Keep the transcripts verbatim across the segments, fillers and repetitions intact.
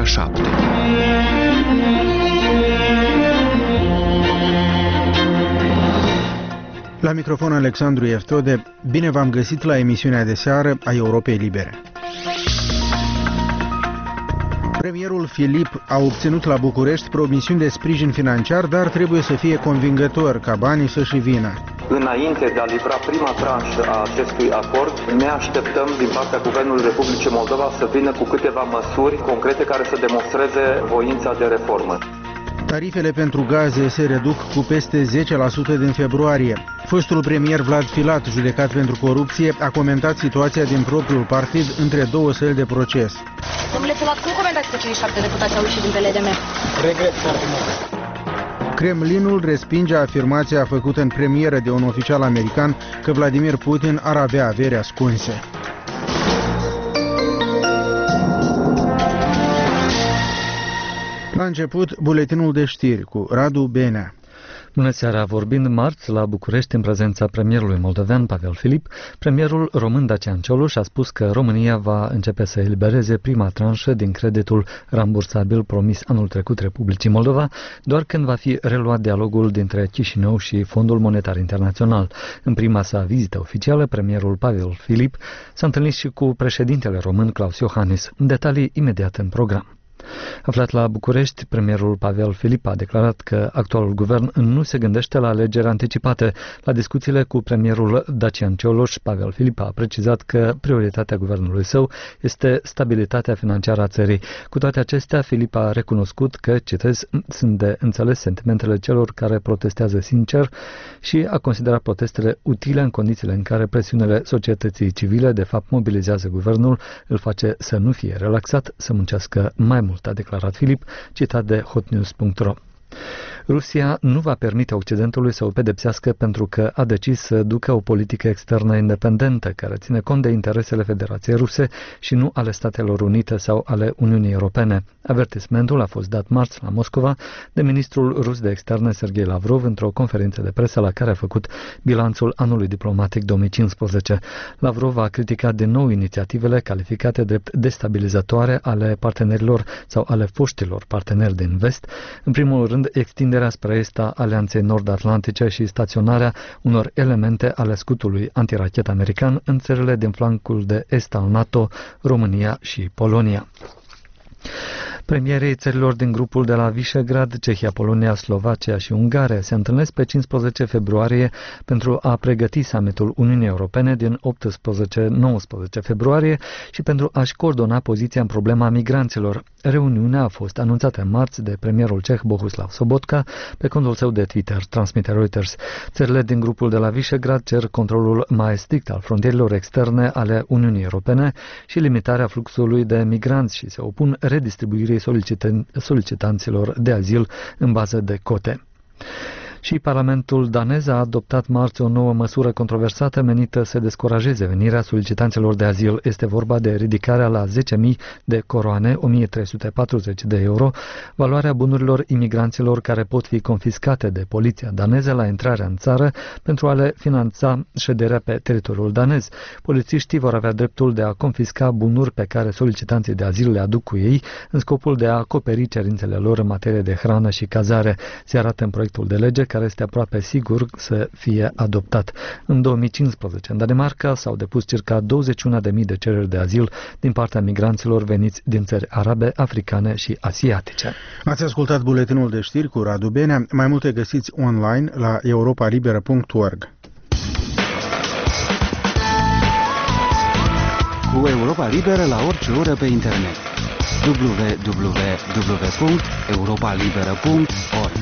șapte. La microfon Alexandru Eftode, bine v-am găsit la emisiunea de seară a Europei Libere. Premierul Filip a obținut la București promisiuni de sprijin financiar, dar trebuie să fie convingător ca banii să-și vină. Înainte de a livra prima tranșă a acestui acord, ne așteptăm din partea Guvernului Republicii Moldova să vină cu câteva măsuri concrete care să demonstreze voința de reformă. Tarifele pentru gaze se reduc cu peste zece la sută din februarie. Fostul premier Vlad Filat, judecat pentru corupție, a comentat situația din propriul partid între două săli de proces. Domnule Filat, cum comentați că cei șapte deputați au ieșit din P L D M? Regret foarte mult. Kremlinul respinge afirmația făcută în premieră de un oficial american că Vladimir Putin ar avea averi ascunse. La început, buletinul de știri cu Radu Benea. Bună seara! Vorbind marți la București în prezența premierului moldovean Pavel Filip, premierul român Dacian Cioloș a spus că România va începe să elibereze prima tranșă din creditul rambursabil promis anul trecut Republicii Moldova, doar când va fi reluat dialogul dintre Chișinău și Fondul Monetar Internațional. În prima sa vizită oficială, premierul Pavel Filip s-a întâlnit și cu președintele român Klaus Iohannis. Detalii imediat în program. Aflat la București, premierul Pavel Filip a declarat că actualul guvern nu se gândește la alegeri anticipate. La discuțiile cu premierul Dacian Cioloș, Pavel Filip a precizat că prioritatea guvernului său este stabilitatea financiară a țării. Cu toate acestea, Filip a recunoscut că, citez, sunt de înțeles sentimentele celor care protestează sincer și a considerat protestele utile în condițiile în care presiunile societății civile de fapt mobilizează guvernul, îl face să nu fie relaxat, să muncească mai mult, a declarat Filip, citat de hotnews punct ro. Rusia nu va permite Occidentului să o pedepsească pentru că a decis să ducă o politică externă independentă care ține cont de interesele Federației Ruse și nu ale Statelor Unite sau ale Uniunii Europene. Avertismentul a fost dat marți la Moscova de ministrul rus de externe Sergei Lavrov într-o conferință de presă la care a făcut bilanțul anului diplomatic două mii cincisprezece. Lavrov a criticat din nou inițiativele calificate drept destabilizatoare ale partenerilor sau ale foștilor parteneri din vest, în primul rând extinderea spre est a Alianței Nord-Atlantice și staționarea unor elemente ale scutului antirachet american în țările din flancul de est al NATO, România și Polonia. Premierii țărilor din grupul de la Visegrad, Cehia, Polonia, Slovacia și Ungaria se întâlnesc pe cincisprezece februarie pentru a pregăti summitul Uniunii Europene din optsprezece nouăsprezece februarie și pentru a-și coordona poziția în problema migranților. Reuniunea a fost anunțată marți de premierul ceh Bohuslav Sobotka pe contul său de Twitter, transmite Reuters. Țările din grupul de la Visegrad cer controlul mai strict al frontierelor externe ale Uniunii Europene și limitarea fluxului de migranți și se opun redistribuirii solicitanților de azil în bază de cote. Și Parlamentul danez a adoptat marți o nouă măsură controversată menită să descurajeze venirea solicitanților de azil. Este vorba de ridicarea la zece mii de coroane, o mie trei sute patruzeci de euro, valoarea bunurilor imigranților care pot fi confiscate de poliția daneză la intrarea în țară pentru a le finanța șederea pe teritoriul danez. Polițiștii vor avea dreptul de a confisca bunuri pe care solicitanții de azil le aduc cu ei în scopul de a acoperi cerințele lor în materie de hrană și cazare. Se arată în proiectul de lege care este aproape sigur să fie adoptat. În două mii cincisprezece, în Danemarca, s-au depus circa douăzeci și unu de mii de cereri de azil din partea migranților veniți din țări arabe, africane și asiatice. Ați ascultat buletinul de știri cu Radu Benea. Mai multe găsiți online la europa liberă punct org. Cu Europa Liberă la orice oră pe internet. w w w punct europa liberă punct org.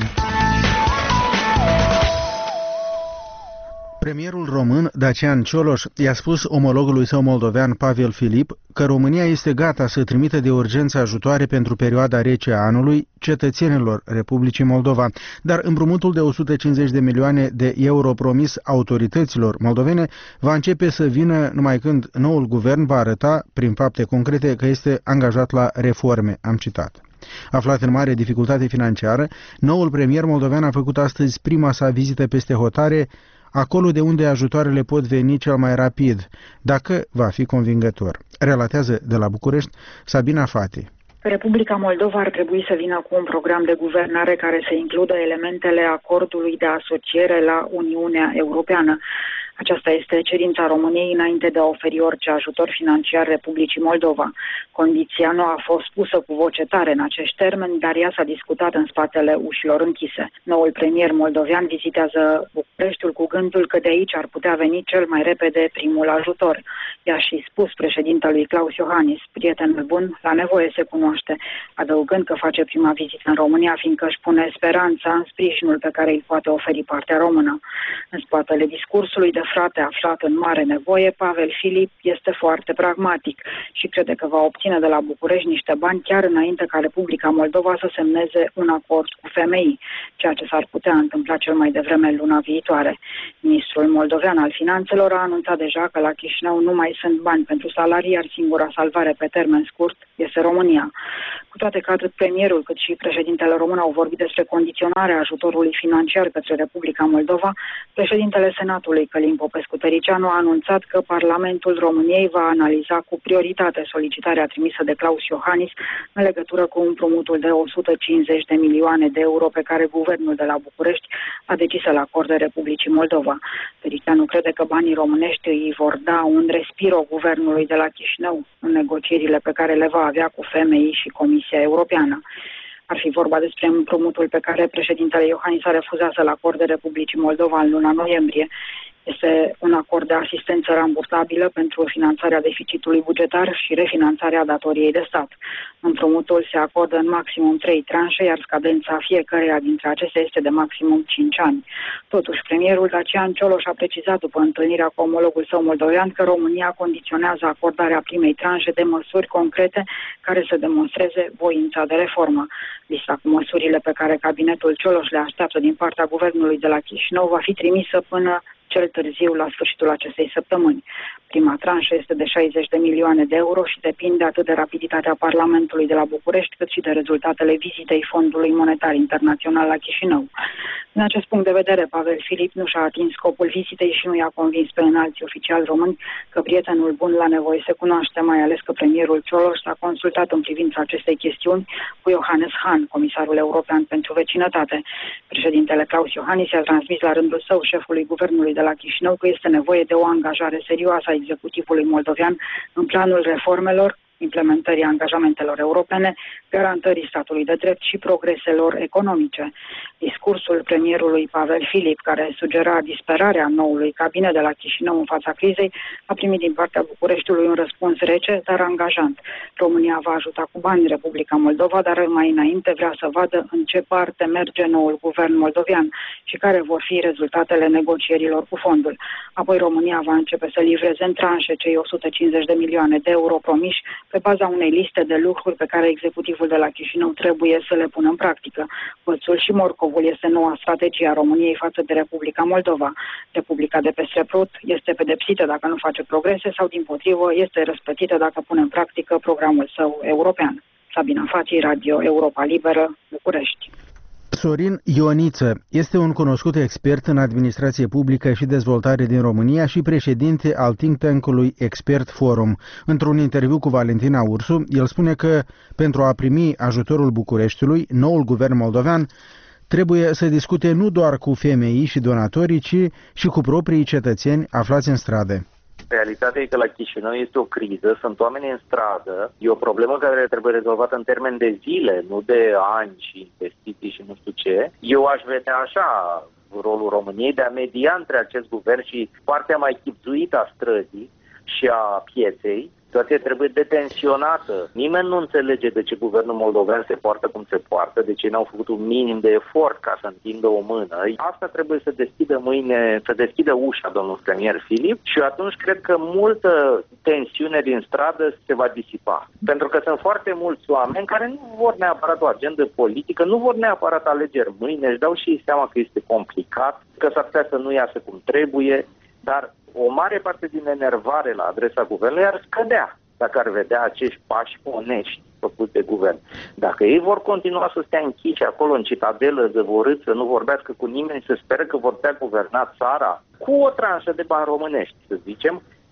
Premierul român Dacian Cioloș i-a spus omologului său moldovean Pavel Filip că România este gata să trimită de urgență ajutoare pentru perioada rece a anului cetățenilor Republicii Moldova, dar împrumutul de o sută cincizeci de milioane de euro promis autorităților moldovene va începe să vină numai când noul guvern va arăta, prin fapte concrete, că este angajat la reforme, am citat. Aflat în mare dificultate financiară, noul premier moldovean a făcut astăzi prima sa vizită peste hotare, acolo de unde ajutoarele pot veni cel mai rapid, dacă va fi convingător. Relatează de la București Sabina Fati. Republica Moldova ar trebui să vină cu un program de guvernare care să includă elementele acordului de asociere la Uniunea Europeană. Aceasta este cerința României înainte de a oferi orice ajutor financiar Republicii Moldova. Condiția nu a fost pusă cu voce tare în acești termeni, dar ea s-a discutat în spatele ușilor închise. Noul premier moldovean vizitează Bucureștiul cu gândul că de aici ar putea veni cel mai repede primul ajutor. I-a și spus președintelui Klaus Iohannis, prietenul bun, la nevoie se cunoaște, adăugând că face prima vizită în România, fiindcă își pune speranța în sprijinul pe care îl poate oferi partea română. În spatele discursului de frate aflat în mare nevoie, Pavel Filip este foarte pragmatic și crede că va obține de la București niște bani chiar înainte ca Republica Moldova să semneze un acord cu F M I, ceea ce s-ar putea întâmpla cel mai devreme luna viitoare. Ministrul moldovean al Finanțelor a anunțat deja că la Chișinău nu mai sunt bani pentru salarii, iar singura salvare pe termen scurt este România. Cu toate că atât premierul cât și președintele român au vorbit despre condiționarea ajutorului financiar către Republica Moldova, președintele Senatului Călin Popescu-Tăricianu a anunțat că Parlamentul României va analiza cu prioritate solicitarea trimisă de Klaus Iohannis în legătură cu împrumutul de o sută cincizeci de milioane de euro pe care guvernul de la București a decis să-l acorde Republicii Moldova. Tăricianu crede că banii românești îi vor da un respiro guvernului de la Chișinău în negocierile pe care le va avea cu F M I și Comisia Europeană. Ar fi vorba despre împrumutul pe care președintele Iohannis a refuzat să-l acorde Republicii Moldova în luna noiembrie. Este un acord de asistență rambursabilă pentru finanțarea deficitului bugetar și refinanțarea datoriei de stat. Împrumutul se acordă în maximum trei tranșe, iar scadența fiecăreia dintre acestea este de maximum cinci ani. Totuși, premierul Dacian Cioloș a precizat după întâlnirea cu omologul său moldovean că România condiționează acordarea primei tranșe de măsuri concrete care să demonstreze voința de reformă. Lista cu măsurile pe care cabinetul Cioloș le așteaptă din partea guvernului de la Chișinău va fi trimisă până cel târziu la sfârșitul acestei săptămâni. Prima tranșă este de șaizeci de milioane de euro și depinde atât de rapiditatea Parlamentului de la București, cât și de rezultatele vizitei Fondului Monetar Internațional la Chișinău. Din acest punct de vedere, Pavel Filip nu și-a atins scopul vizitei și nu i-a convins pe înalții oficiali români că prietenul bun la nevoie se cunoaște, mai ales că premierul Cioloș s-a consultat în privința acestei chestiuni cu Johannes Hahn, comisarul european pentru vecinătate. Președintele Klaus Iohannis i-a transmis la rândul său șefului guvernului de la Chișinău că este nevoie de o angajare serioasă a executivului moldovean în planul reformelor, implementării angajamentelor europene, garantării statului de drept și progreselor economice. Discursul premierului Pavel Filip, care sugera disperarea noului cabinet de la Chișinău în fața crizei, a primit din partea Bucureștiului un răspuns rece, dar angajant. România va ajuta cu bani Republica Moldova, dar mai înainte vrea să vadă în ce parte merge noul guvern moldovean și care vor fi rezultatele negocierilor cu fondul. Apoi România va începe să livreze în tranșe cei o sută cincizeci de milioane de euro promiși pe baza unei liste de lucruri pe care executivul de la Chișinău trebuie să le pună în practică. Bățul și morcovul este noua strategie a României față de Republica Moldova. Republica de pe Srebrut este pedepsită dacă nu face progrese sau, dimpotrivă, este răsplătită dacă pune în practică programul său european. Sabina Fații, Radio Europa Liberă, București. Sorin Ioniță este un cunoscut expert în administrație publică și dezvoltare din România și președinte al think tank-ului Expert Forum. Într-un interviu cu Valentina Ursu, el spune că pentru a primi ajutorul Bucureștiului, noul guvern moldovean trebuie să discute nu doar cu F M I și donatorii, ci și cu proprii cetățeni aflați în stradă. Realitatea e că la Chișinău este o criză, sunt oameni în stradă, e o problemă care trebuie rezolvată în termen de zile, nu de ani și investiții și nu știu ce. Eu aș vedea așa rolul României de a media între acest guvern și partea mai chibzuită a străzii și a pieței. Situația trebuie detensionată. Nimeni nu înțelege de ce guvernul moldovean se poartă cum se poartă, de ce n-au făcut un minim de efort ca să întindă o mână. Asta trebuie să deschidă mâine, să deschidă ușa domnul premier Filip și atunci cred că multă tensiune din stradă se va disipa. Pentru că sunt foarte mulți oameni care nu vor neapărat o agendă politică, nu vor neapărat alegeri mâine, își dau și ei seama că este complicat, că s-ar putea să nu iasă cum trebuie, dar o mare parte din enervare la adresa guvernului ar scădea dacă ar vedea acești pași onești făcuți de guvern. Dacă ei vor continua să stea închiși acolo în citadelă, zăvorâți, să nu vorbească cu nimeni, să speră că vor putea guverna țara cu o tranșă de bani românești, să zicem,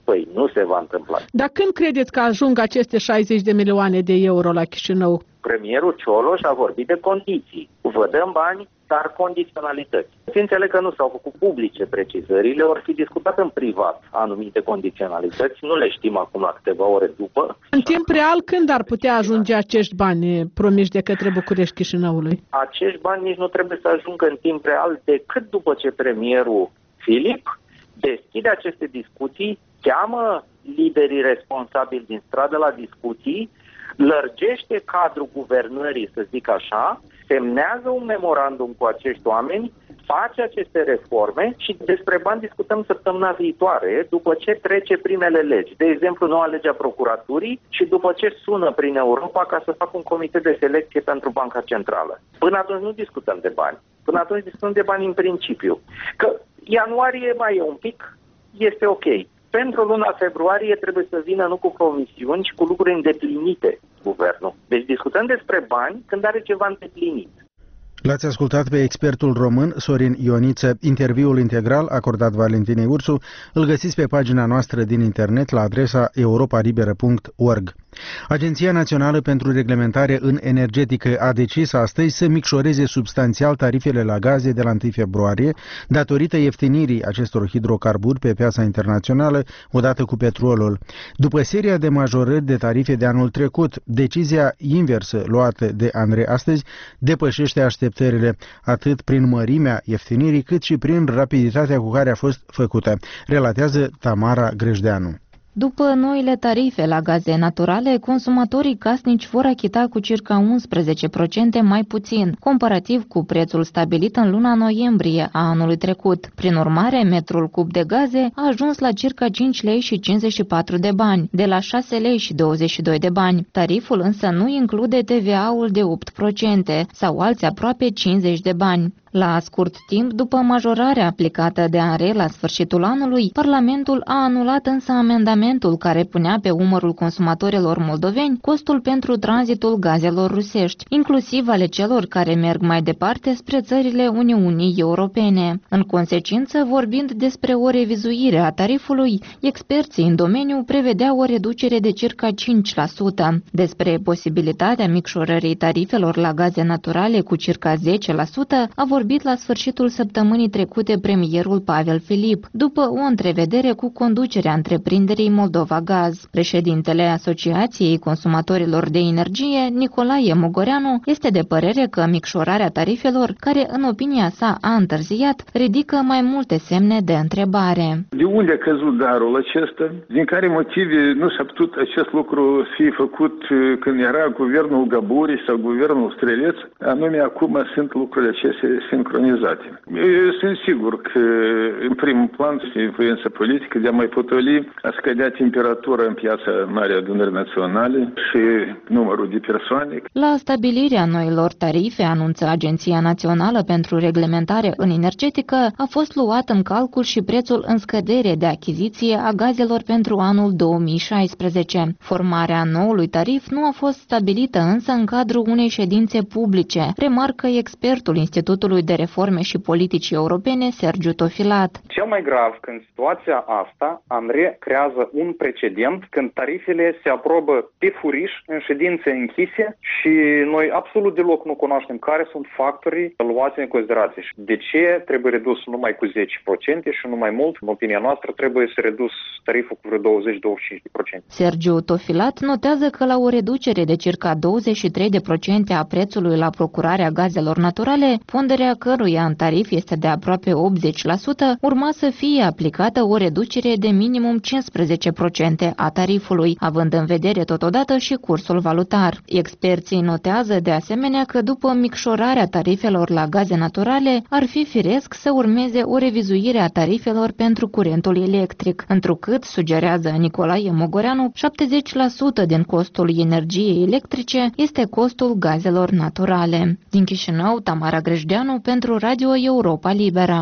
Păi nu se va întâmpla. Dar când credeți că ajung aceste șaizeci de milioane de euro la Chișinău? Premierul Cioloș a vorbit de condiții. Vă dăm bani, dar condiționalități. Se înțeleg că nu s-au făcut publice precizările, ori fi discutat în privat anumite condiționalități. Nu le știm acum la câteva ore după. În timp real, când ar putea ajunge acești bani promiși de către București Chișinăului? Acești bani nici nu trebuie să ajungă în timp real decât după ce premierul Filip deschide aceste discuții, cheamă liderii responsabili din stradă la discuții, lărgește cadrul guvernării, să zic așa, semnează un memorandum cu acești oameni, face aceste reforme și despre bani discutăm săptămâna viitoare, după ce trece primele legi. De exemplu, noua lege a procuraturii și după ce sună prin Europa ca să facă un comitet de selecție pentru Banca Centrală. Până atunci nu discutăm de bani. Până atunci discutăm de bani în principiu. Că ianuarie mai e un pic, este ok. Pentru luna februarie trebuie să vină nu cu promisiuni, ci cu lucruri îndeplinite guvernul. Deci discutăm despre bani când are ceva îndeplinit. L-ați ascultat pe expertul român Sorin Ioniță. Interviul integral acordat Valentinei Ursu îl găsiți pe pagina noastră din internet la adresa europa liberă punct org. Agenția Națională pentru Reglementare în Energetică a decis astăzi să micșoreze substanțial tarifele la gaze de la întâi februarie, datorită ieftinirii acestor hidrocarburi pe piața internațională, odată cu petrolul. După seria de majorări de tarife de anul trecut, decizia inversă luată de ANRE astăzi depășește așteptările, atât prin mărimea ieftinirii, cât și prin rapiditatea cu care a fost făcută, relatează Tamara Grejdeanu. După noile tarife la gaze naturale, consumatorii casnici vor achita cu circa unsprezece la sută mai puțin, comparativ cu prețul stabilit în luna noiembrie a anului trecut. Prin urmare, metrul cub de gaze a ajuns la circa cinci lei și cincizeci și patru de bani, de la șase lei și douăzeci și doi de bani. Tariful însă nu include T V A-ul de opt la sută sau alți aproape cincizeci de bani. La scurt timp, după majorarea aplicată de ANRE la sfârșitul anului, Parlamentul a anulat însă amendamentul care punea pe umărul consumatorilor moldoveni costul pentru tranzitul gazelor rusești, inclusiv ale celor care merg mai departe spre țările Uniunii Europene. În consecință, vorbind despre o revizuire a tarifului, experții în domeniu prevedeau o reducere de circa cinci la sută. Despre posibilitatea micșorării tarifelor la gaze naturale cu circa zece la sută a vorbit vorbit la sfârșitul săptămânii trecute premierul Pavel Filip, după o întrevedere cu conducerea întreprinderii Moldova Gaz. Președintele Asociației Consumatorilor de Energie, Nicolae Mogoreanu, este de părere că micșorarea tarifelor, care în opinia sa a întârziat, ridică mai multe semne de întrebare. De unde a căzut darul acesta? Din care motive nu s-a putut acest lucru fi făcut când era guvernul Gaburi sau guvernul Streleț? Anume, acum sunt lucrurile acestea sincronizate. Eu sunt sigur că, în primul plan, este influența politică de a mai potoli a scădea temperatura în piața Marii Adunări Naționale și numărul de persoane. La stabilirea noilor tarife, anunță Agenția Națională pentru Reglementare în Energetică, a fost luat în calcul și prețul în scădere de achiziție a gazelor pentru anul două mii șaisprezece. Formarea noului tarif nu a fost stabilită însă în cadrul unei ședințe publice, remarcă expertul Institutului de Reforme și Politici Europene, Sergiu Tofilat. Cel mai grav, că în situația asta, ANRE creează un precedent când tarifele se aprobă pe furiș în ședințe închise și noi absolut deloc nu cunoaștem care sunt factorii luați în considerație. De ce trebuie redus numai cu zece la sută și nu mai mult? În opinia noastră trebuie să redus tariful cu vreo douăzeci la douăzeci și cinci la sută. Sergiu Tofilat notează că la o reducere de circa douăzeci și trei la sută a prețului la procurarea gazelor naturale, ponderea căruia în tarif este de aproape optzeci la sută, urma să fie aplicată o reducere de minimum cincisprezece la sută a tarifului, având în vedere totodată și cursul valutar. Experții notează de asemenea că după micșorarea tarifelor la gaze naturale, ar fi firesc să urmeze o revizuire a tarifelor pentru curentul electric, întrucât, sugerează Nicolae Mogoreanu, șaptezeci la sută din costul energiei electrice este costul gazelor naturale. Din Chișinău, Tamara Grejdeanu pentru Radio Europa Liberă.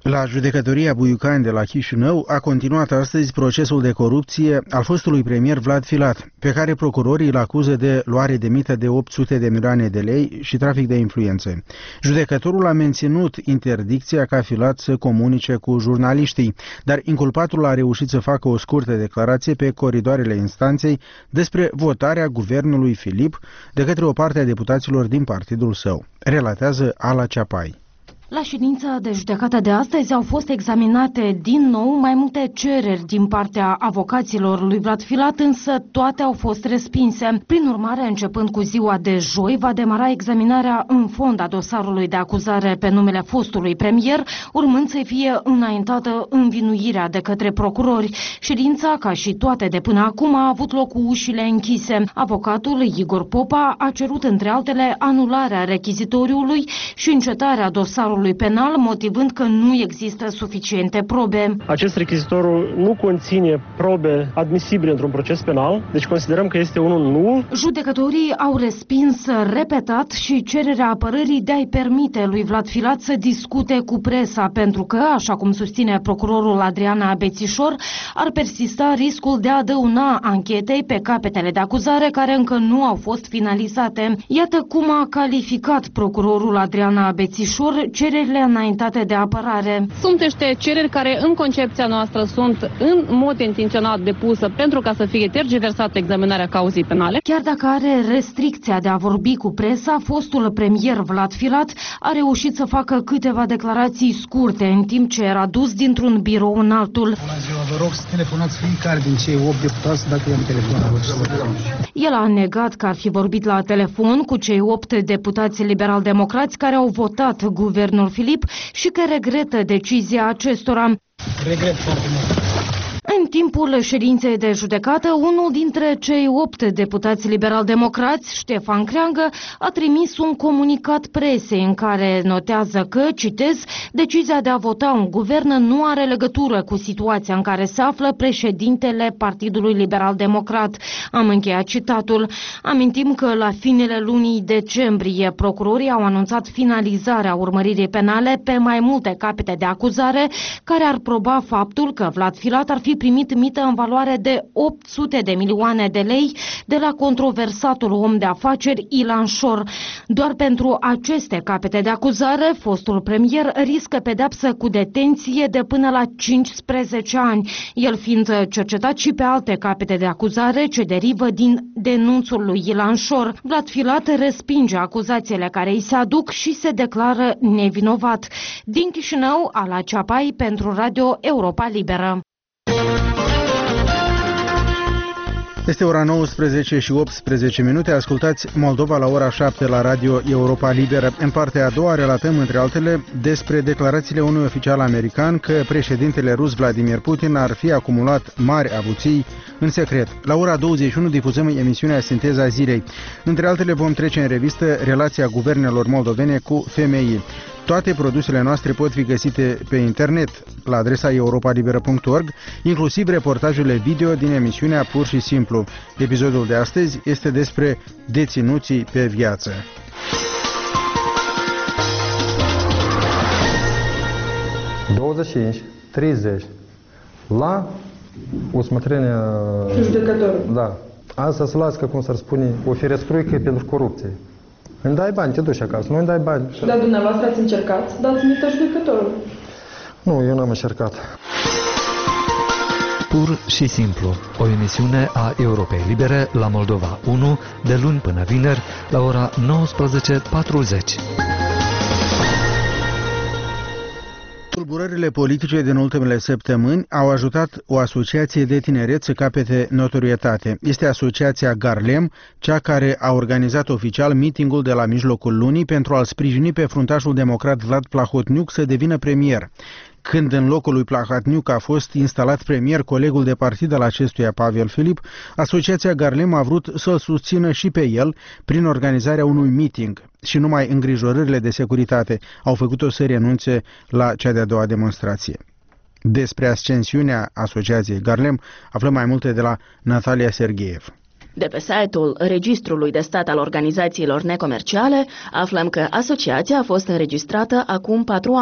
La judecătoria Buiucani de la Chișinău a continuat astăzi procesul de corupție al fostului premier Vlad Filat, pe care procurorii îl acuză de luare de mită de opt sute de milioane de lei și trafic de influențe. Judecătorul a menținut interdicția ca Filat să comunice cu jurnaliștii, dar inculpatul a reușit să facă o scurtă declarație pe coridoarele instanței despre votarea guvernului Filip de către o parte a deputaților din partidul său. Relatează Ala Ceapai. La ședința de judecată de astăzi au fost examinate din nou mai multe cereri din partea avocaților lui Vlad Filat, însă toate au fost respinse. Prin urmare, începând cu ziua de joi, va demara examinarea în fond a dosarului de acuzare pe numele fostului premier, urmând să fie înaintată învinuirea de către procurori. Ședința, ca și toate de până acum, a avut loc cu ușile închise. Avocatul Igor Popa a cerut, între altele, anularea rechizitoriului și încetarea dosarului penal, motivând că nu există suficiente probe. Acest rechizitoriu nu conține probe admisibile într-un proces penal, deci considerăm că este unul nul. Judecătorii au respins repetat și cererea apărării de a-i permite lui Vlad Filat să discute cu presa, pentru că, așa cum susține procurorul Adriana Bețișor, ar persista riscul de a dăuna anchetei pe capetele de acuzare care încă nu au fost finalizate. Iată cum a calificat procurorul Adriana Bețișor cererile înaintate de apărare. Sunt niște cereri care, în concepția noastră, sunt în mod intenționat depusă pentru ca să fie tergiversată examinarea cauzei penale. Chiar dacă are restricția de a vorbi cu presa, fostul premier Vlad Filat a reușit să facă câteva declarații scurte, în timp ce era dus dintr-un birou în altul. Bună ziua, vă rog să telefonați fiecare din cei opt deputați dacă i-am telefonat. El a negat că ar fi vorbit la telefon cu cei opt deputați liberal-democrați care au votat guvernul Filip și că regretă decizia acestora. Regret foarte mult. În timpul ședinței de judecată, unul dintre cei opt deputați liberal-democrați, Ștefan Creangă, a trimis un comunicat presei în care notează că, citez, decizia de a vota un guvern nu are legătură cu situația în care se află președintele Partidului Liberal-Democrat. Am încheiat citatul. Amintim că la finele lunii decembrie, procurorii au anunțat finalizarea urmăririi penale pe mai multe capete de acuzare, care ar proba faptul că Vlad Filat ar fi primit mită în valoare de opt sute de milioane de lei de la controversatul om de afaceri Ilan Șor. Doar pentru aceste capete de acuzare, fostul premier riscă pedeapsă cu detenție de până la cincisprezece ani, el fiind cercetat și pe alte capete de acuzare ce derivă din denunțul lui Ilan Șor. Vlad Filat respinge acuzațiile care îi se aduc și se declară nevinovat. Din Chișinău, Ala Ceapai pentru Radio Europa Liberă. Este ora nouăsprezece și optsprezece minute, ascultați Moldova la ora șapte la Radio Europa Liberă. În partea a doua relatăm, între altele, despre declarațiile unui oficial american că președintele rus Vladimir Putin ar fi acumulat mari avuții în secret. La ora douăzeci și unu difuzăm emisiunea Sinteza Zilei. Între altele vom trece în revistă relația guvernelor moldovene cu F M I. Toate produsele noastre pot fi găsite pe internet la adresa europa liberă punct org, inclusiv reportajele video din emisiunea Pur și Simplu. Episodul de astăzi este despre deținuții pe viață. douăzeci și cinci treizeci la usmătrenia... Judecătorul. Da. Asta să las, că, cum s-ar spune, o firescruică pentru corupție. Îmi dai bani, te duci acasă, nu îmi dai bani. Dar dumneavoastră ați încercat să dați mită judecătorul? Nu, eu n-am încercat. Pur și Simplu, o emisiune a Europei Libere la Moldova unu, de luni până vineri, la ora nouăsprezece patruzeci. Tulburările politice din ultimele săptămâni au ajutat o asociație de tineret să capete notorietate. Este asociația Garlem, cea care a organizat oficial mitingul de la mijlocul lunii pentru a-l sprijini pe fruntașul democrat Vlad Plahotniuc să devină premier. Când în locul lui Plahotniuc a fost instalat premier colegul de partid al acestuia, Pavel Filip, asociația Garlem a vrut să-l susțină și pe el prin organizarea unui meeting. Și numai îngrijorările de securitate au făcut-o să renunțe la cea de-a doua demonstrație. Despre ascensiunea asociației Garlem aflăm mai multe de la Natalia Sergeev. De pe site-ul Registrului de Stat al Organizațiilor Necomerciale aflăm că asociația a fost înregistrată acum patru ani.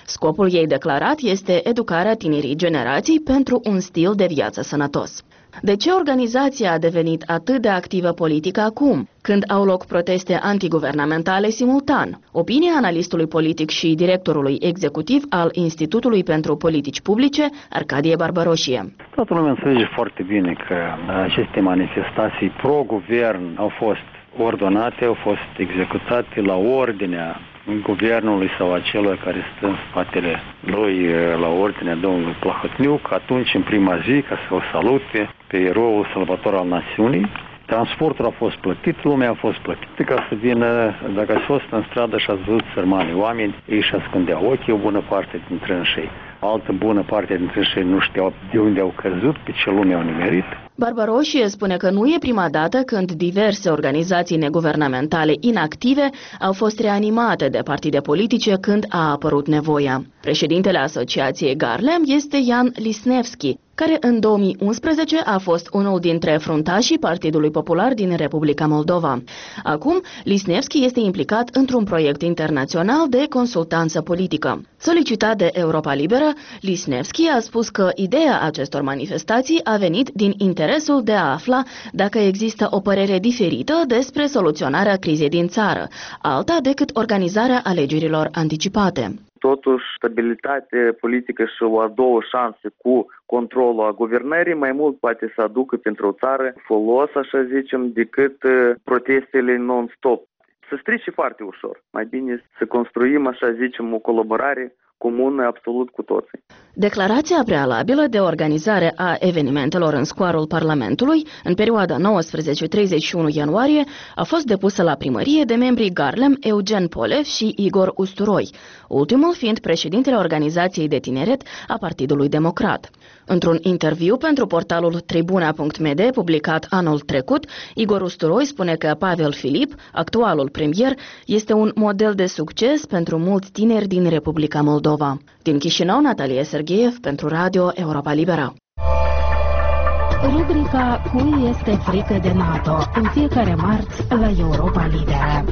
Scopul ei declarat este educarea tinerii generații pentru un stil de viață sănătos. De ce organizația a devenit atât de activă politică acum, când au loc proteste antiguvernamentale simultan? Opinia analistului politic și directorului executiv al Institutului pentru Politici Publice, Arcadie Barbaroșie. Toată lumea înțelege foarte bine că aceste manifestații pro-guvern au fost ordonate, au fost executate la ordinea guvernului sau a celor care stă în spatele lui, la ordinea domnului Plahotniuc, atunci în prima zi, ca să o salute pe eroul salvator al națiunii. Transportul a fost plătit, lumea a fost plătită ca să vină. Dacă ați fost în stradă și ați văzut sărmanii oameni, ei își ascundeau ochii, o bună parte dintre înșei. Altă bună parte dintre înșei nu știau de unde au căzut, pe ce lume au nimerit. Barbaroșie spune că nu e prima dată când diverse organizații neguvernamentale inactive au fost reanimate de partide politice când a apărut nevoia. Președintele Asociației Garlem este Jan Lisnevski, care în două mii unsprezece a fost unul dintre fruntașii Partidului Popular din Republica Moldova. Acum, Lisnevski este implicat într-un proiect internațional de consultanță politică. Solicitat de Europa Liberă, Lisnevski a spus că ideea acestor manifestații a venit din interesul de a afla dacă există o părere diferită despre soluționarea crizei din țară, alta decât organizarea alegerilor anticipate. Totuși, stabilitate politică și o a doua șansă cu controlul a guvernării mai mult poate să aducă pentru o țară folos, așa zicem, decât protestele non-stop. Se strice foarte ușor. Mai bine să construim, așa zicem, o colaborare comună absolut cu toții. Declarația prealabilă de organizare a evenimentelor în scoarul Parlamentului în perioada nouăsprezece treizeci și unu ianuarie a fost depusă la primărie de membrii Garlem Eugen Polev și Igor Usturoi, ultimul fiind președintele organizației de tineret a Partidului Democrat. Într-un interviu pentru portalul tribuna punct m d publicat anul trecut, Igor Usturoi spune că Pavel Filip, actualul premier, este un model de succes pentru mulți tineri din Republica Moldova. Din Chișinău, Natalia Sergeev pentru Radio Europa Liberă. Rubrica Cui este frică de NATO? În fiecare marți la Europa Liberă.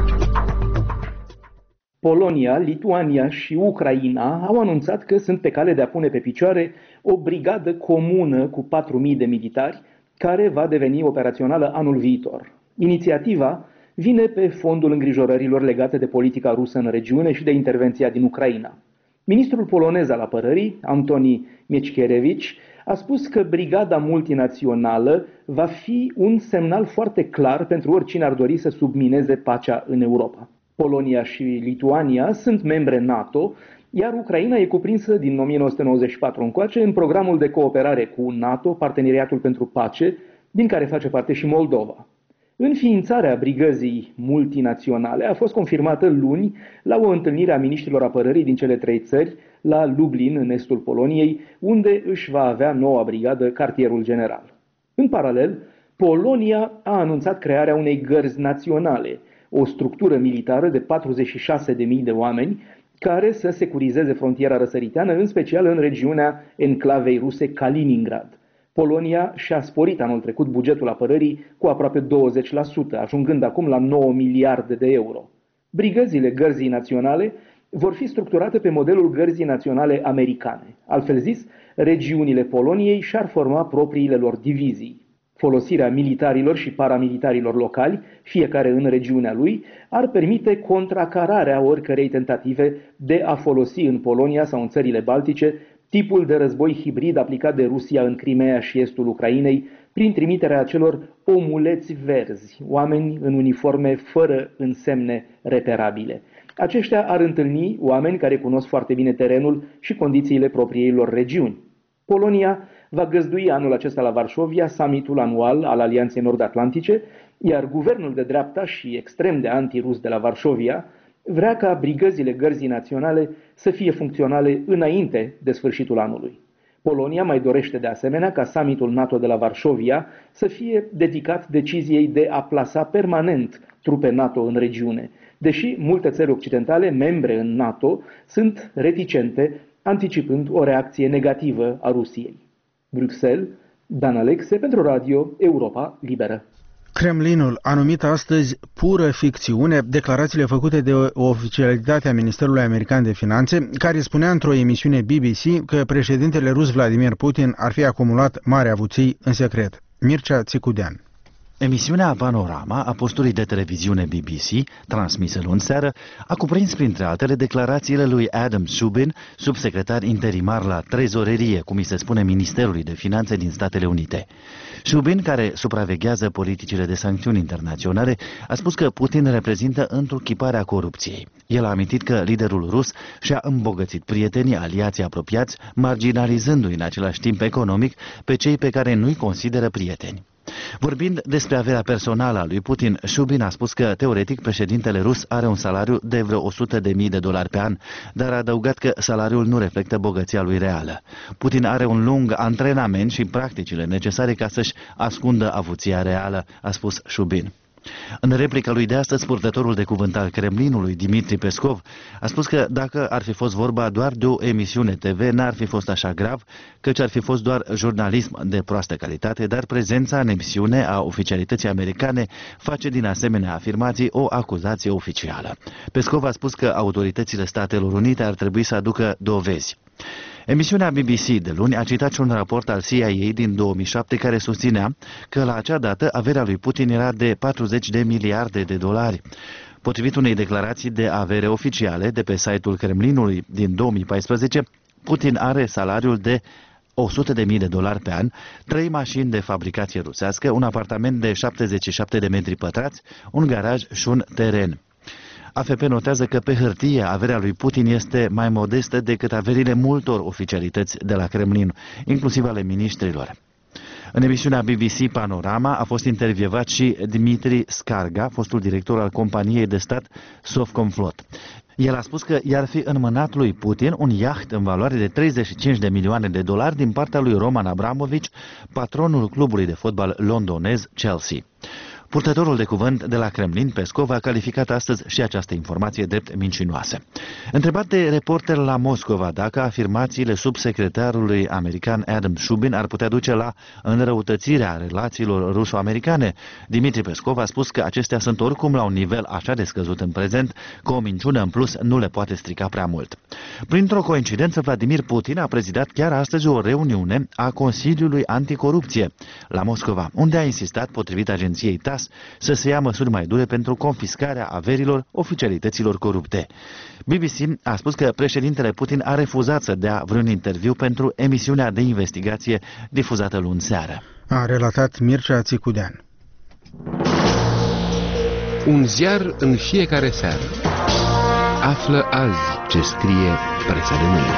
Polonia, Lituania și Ucraina au anunțat că sunt pe cale de a pune pe picioare o brigadă comună cu patru mii de militari, care va deveni operațională anul viitor. Inițiativa vine pe fondul îngrijorărilor legate de politica rusă în regiune și de intervenția din Ucraina. Ministrul polonez al apărării, Antoni Mieczkierewicz, a spus că brigada multinațională va fi un semnal foarte clar pentru oricine ar dori să submineze pacea în Europa. Polonia și Lituania sunt membre NATO, iar Ucraina e cuprinsă din o mie nouă sute nouăzeci și patru încoace în programul de cooperare cu NATO, Parteneriatul pentru Pace, din care face parte și Moldova. Înființarea brigăzii multinaționale a fost confirmată luni la o întâlnire a miniștrilor apărării din cele trei țări, la Lublin, în estul Poloniei, unde își va avea noua brigadă cartierul general. În paralel, Polonia a anunțat crearea unei gărzi naționale, o structură militară de patruzeci și șase de mii de oameni, care să securizeze frontiera răsăriteană, în special în regiunea enclavei ruse Kaliningrad. Polonia și-a sporit anul trecut bugetul apărării cu aproape douăzeci la sută, ajungând acum la nouă miliarde de euro. Brigăzile gărzii naționale vor fi structurate pe modelul gărzii naționale americane. Altfel zis, regiunile Poloniei și-ar forma propriile lor divizii. Folosirea militarilor și paramilitarilor locali, fiecare în regiunea lui, ar permite contracararea oricărei tentative de a folosi în Polonia sau în țările baltice tipul de război hibrid aplicat de Rusia în Crimea și estul Ucrainei, prin trimiterea acelor omuleți verzi, oameni în uniforme fără însemne reperabile. Aceștia ar întâlni oameni care cunosc foarte bine terenul și condițiile propriei lor regiuni. Polonia va găzdui anul acesta la Varșovia summitul anual al Alianței Nord-Atlantice, iar guvernul de dreapta și extrem de antirus de la Varșovia vrea ca brigăzile gărzii naționale să fie funcționale înainte de sfârșitul anului. Polonia mai dorește de asemenea ca summitul NATO de la Varșovia să fie dedicat deciziei de a plasa permanent trupe NATO în regiune, deși multe țări occidentale, membre în NATO, sunt reticente, anticipând o reacție negativă a Rusiei. Bruxelles, Dan Alexe pentru Radio Europa Liberă. Kremlinul a numit astăzi pură ficțiune declarațiile făcute de oficialitatea Ministerului American de Finanțe, care spunea într-o emisiune B B C că președintele rus Vladimir Putin ar fi acumulat mari avuții în secret. Mircea Țicudean. Emisiunea Panorama a postului de televiziune B B C, transmisă luni seară, a cuprins printre altele declarațiile lui Adam Szubin, subsecretar interimar la trezorerie, cum îi se spune Ministerului de Finanțe din Statele Unite. Szubin, care supraveghează politicile de sancțiuni internaționale, a spus că Putin reprezintă întruchiparea corupției. El a amintit că liderul rus și-a îmbogățit prietenii, aliații apropiați, marginalizându-i în același timp economic pe cei pe care nu-i consideră prieteni. Vorbind despre averea personală a lui Putin, Szubin a spus că, teoretic, președintele rus are un salariu de vreo o sută de mii de dolari pe an, dar a adăugat că salariul nu reflectă bogăția lui reală. Putin are un lung antrenament și practicile necesare ca să-și ascundă avuția reală, a spus Szubin. În replica lui de astăzi, purtătorul de cuvânt al Kremlinului, Dmitri Peskov, a spus că dacă ar fi fost vorba doar de o emisiune T V, n-ar fi fost așa grav, căci ar fi fost doar jurnalism de proastă calitate, dar prezența în emisiune a oficialității americane face din asemenea afirmații o acuzație oficială. Peskov a spus că autoritățile Statelor Unite ar trebui să aducă dovezi. Emisiunea B B C de luni a citat și un raport al C I A din două mii șapte care susținea că la acea dată averea lui Putin era de patruzeci de miliarde de dolari. Potrivit unei declarații de avere oficiale de pe site-ul Kremlinului din două mii paisprezece, Putin are salariul de o sută de mii de dolari pe an, trei mașini de fabricație rusească, un apartament de șaptezeci și șapte de metri pătrați, un garaj și un teren. A F P notează că pe hârtie averea lui Putin este mai modestă decât averile multor oficialități de la Kremlin, inclusiv ale miniștrilor. În emisiunea B B C Panorama a fost intervievat și Dmitri Skarga, fostul director al companiei de stat Sovcomflot. El a spus că i-ar fi înmânat lui Putin un iaht în valoare de treizeci și cinci de milioane de dolari din partea lui Roman Abramovich, patronul clubului de fotbal londonez Chelsea. Purtătorul de cuvânt de la Kremlin, Peskov, a calificat astăzi și această informație drept mincinoasă. Întrebat de reporter la Moscova dacă afirmațiile subsecretarului american Adam Szubin ar putea duce la înrăutățirea relațiilor ruso-americane, Dmitri Peskov a spus că acestea sunt oricum la un nivel așa de scăzut în prezent că o minciună în plus nu le poate strica prea mult. Printr-o coincidență, Vladimir Putin a prezidat chiar astăzi o reuniune a Consiliului Anticorupție la Moscova, unde a insistat, potrivit agenției T A S, să se ia măsuri mai dure pentru confiscarea averilor oficialităților corupte. B B C a spus că președintele Putin a refuzat să dea vreun interviu pentru emisiunea de investigație difuzată luni seară. A relatat Mircea Țicudean. Un ziar în fiecare seară. Află azi ce scrie presa de mâine.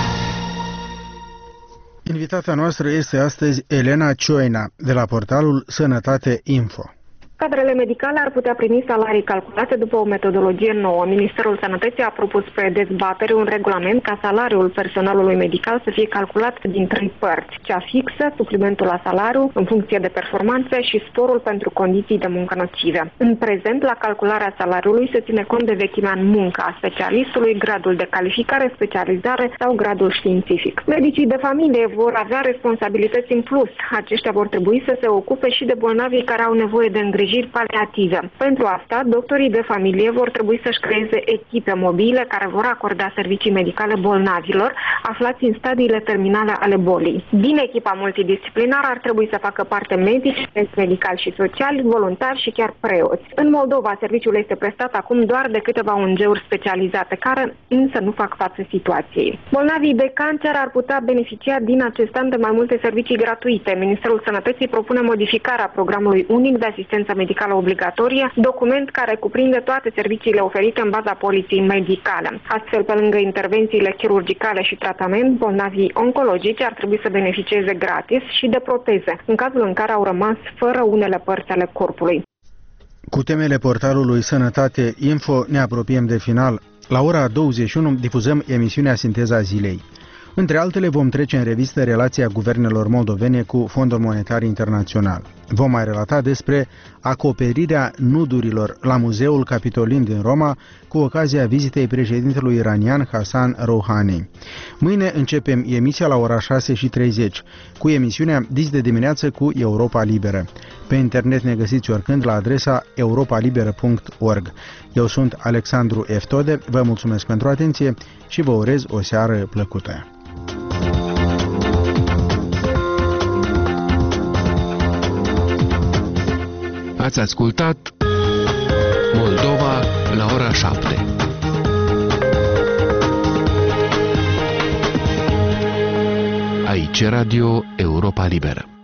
Invitata noastră este astăzi Elena Cioina, de la portalul Sănătate Info. Cadrele medicale ar putea primi salarii calculate după o metodologie nouă. Ministerul Sănătății a propus pe dezbatere un regulament ca salariul personalului medical să fie calculat din trei părți. Cea fixă, suplimentul la salariu în funcție de performanțe și sporul pentru condiții de muncă nocive. În prezent, la calcularea salariului se ține cont de vechimea în muncă a specialistului, gradul de calificare, specializare sau gradul științific. Medicii de familie vor avea responsabilități în plus. Aceștia vor trebui să se ocupe și de bolnavii care au nevoie de îngrijire paliative. Pentru asta, doctorii de familie vor trebui să-și creeze echipe mobile care vor acorda servicii medicale bolnavilor aflați în stadiile terminale ale bolii. Din echipa multidisciplinară ar trebui să facă parte medici, medicali și sociali, voluntari și chiar preoți. În Moldova, serviciul este prestat acum doar de câteva O N G-uri specializate, care însă nu fac față situației. Bolnavii de cancer ar putea beneficia din acest an de mai multe servicii gratuite. Ministerul Sănătății propune modificarea programului unic de asistență medicală obligatorie, document care cuprinde toate serviciile oferite în baza poliției medicale. Astfel, pe lângă intervențiile chirurgicale și tratament, bolnavii oncologici ar trebui să beneficieze gratis și de proteze, în cazul în care au rămas fără unele părți ale corpului. Cu temele portalului Sănătate Info ne apropiem de final. La ora douăzeci și unu difuzăm emisiunea Sinteza Zilei. Între altele, vom trece în revistă relația guvernelor moldovene cu Fondul Monetar Internațional. Vom mai relata despre acoperirea nudurilor la Muzeul Capitolin din Roma cu ocazia vizitei președintelui iranian Hassan Rouhani. Mâine începem emisia la ora șase și treizeci cu emisiunea Dis de dimineață cu Europa Liberă. Pe internet ne găsiți oricând la adresa europalibera punct org. Eu sunt Alexandru Eftode, vă mulțumesc pentru atenție și vă urez o seară plăcută. Ați ascultat Moldova la ora șapte. Aici Radio Europa Liberă.